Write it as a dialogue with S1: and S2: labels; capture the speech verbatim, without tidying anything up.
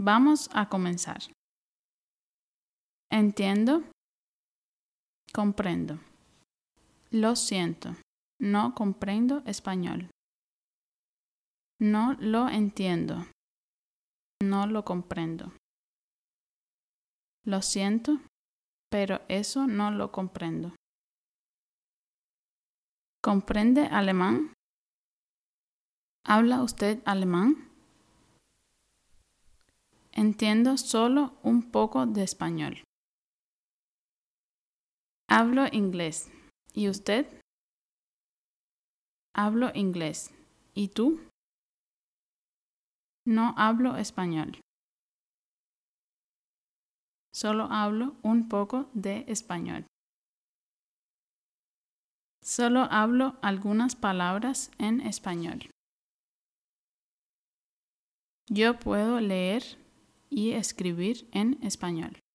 S1: Vamos a comenzar. Entiendo, comprendo. Lo siento, no comprendo español. No lo entiendo, no lo comprendo. Lo siento, pero eso no lo comprendo. ¿Comprende alemán? ¿Habla usted alemán? Entiendo solo un poco de español. Hablo inglés. ¿Y usted? Hablo inglés. ¿Y tú? No hablo español. Solo hablo un poco de español. Solo hablo algunas palabras en español. Yo puedo leer y escribir en español.